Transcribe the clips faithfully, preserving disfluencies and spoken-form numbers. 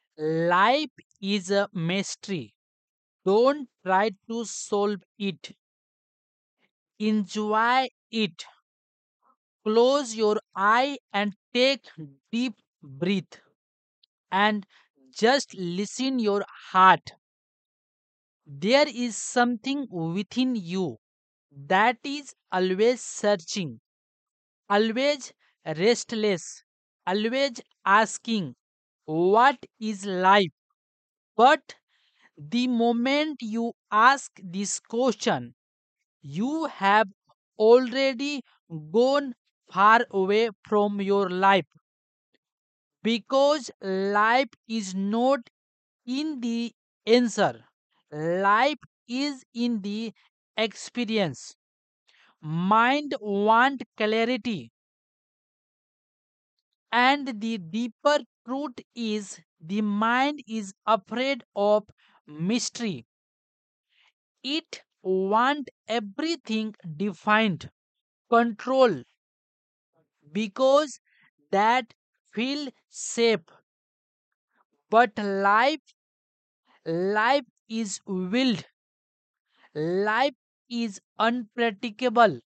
Life is a mystery. Don't try to solve it. Enjoy it. Close your eye and take deep breath and just listen your heart. There is something within you that is always searching, always restless, always asking, what is life? But the moment you ask this question, you have already gone far away from your life, because life is not in the answer, life is in the experience. Mind want clarity, and the deeper truth is the mind is afraid of mystery. It want everything defined, control, because that feel safe. But life life is wild, life is unpredictable,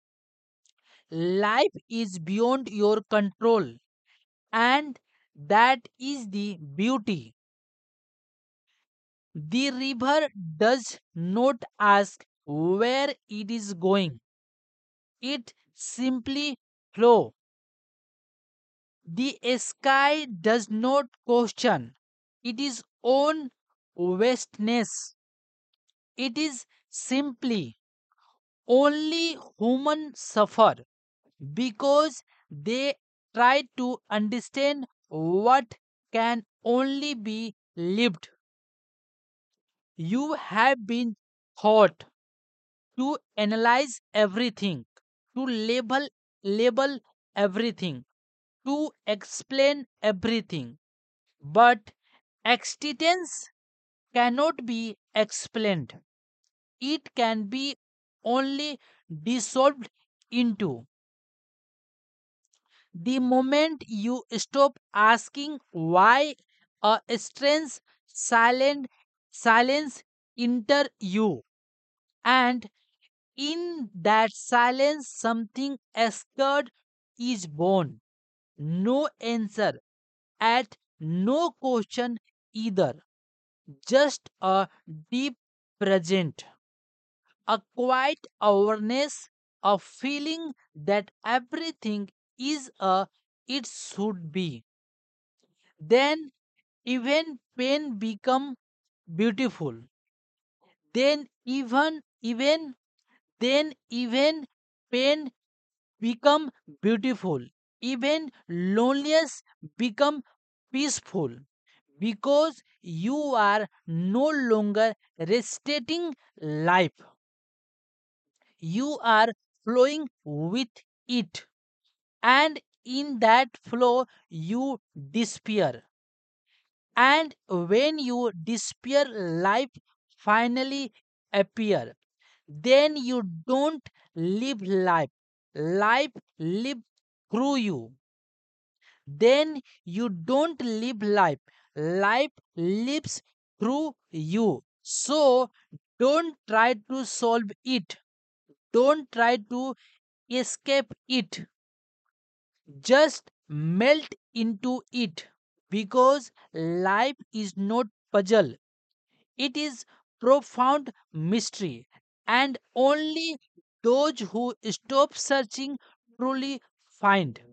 life is beyond your control, and that is the beauty. The river does not ask where it is going, it simply flows. The sky does not question its own vastness, it is simply. Only humans suffer because they try to understand what can only be lived. You have been taught to analyze everything, to label label everything, to explain everything. But existence cannot be explained. It can be only dissolved into. The moment you stop asking why, a strange silent silence enter you, and in that silence something scared is born. No answer at no question either. Just a deep present, a quiet awareness, a feeling that everything is a it should be. Then even pain become beautiful. Then even even then even pain become beautiful. Even loneliness become peaceful, because you are no longer restricting life, you are flowing with it, and in that flow you disappear. And when you disappear, life finally appear. Then you don't live life, life live through you. Then you don't live life, life lives through you. So don't try to solve it, don't try to escape it, just melt into it, because life is not puzzle, it is profound mystery, and only those who stop searching truly find.